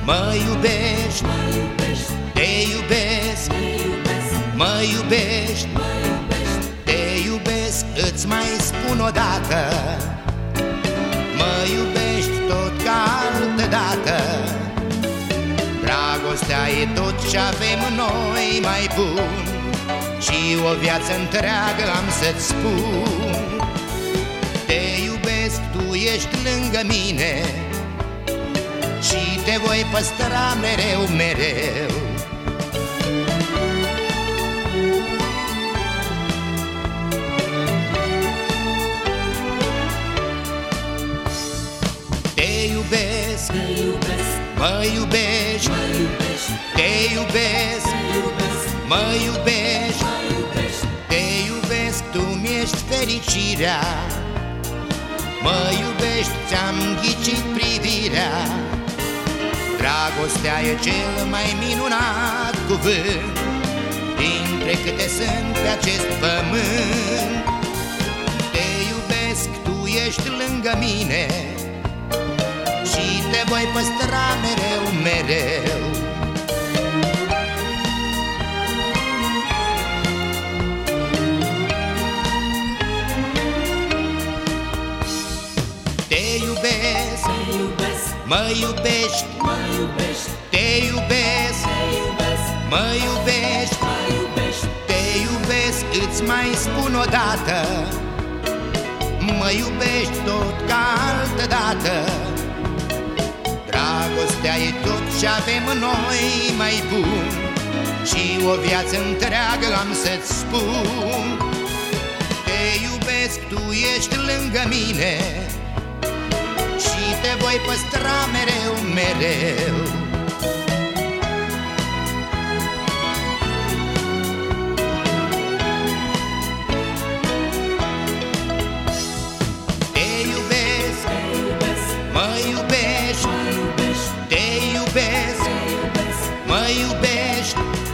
Mă iubești, te iubesc, mă iubești, te iubesc, îți mai spun odată. Mă iubești tot ca altădată. Dragostea e tot ce avem noi mai bun, și o viață întreagă am să-ți spun. Te iubesc, tu ești lângă mine și te voi păstra mereu, mereu. Te iubesc, mă iubești, te iubesc, mă iubești, te iubesc, tu mi-ești fericirea. Mă iubești, ți-am ghicit privirea. Dragostea e cel mai minunat cuvânt dintre câte sunt pe acest pământ. Te iubesc, tu ești lângă mine și te voi păstra mereu, mereu. Te iubesc, mă iubești, te iubesc, mă iubești, te iubesc, îți mai spun odată. Mă iubești tot ca altădată. Dragostea e tot ce avem noi mai bun, și o viață întreagă am să-ți spun. Te iubesc, tu ești lângă mine și te voi păstra mereu, mereu. Te iubesc, mă iubești, te iubesc, mă iubești,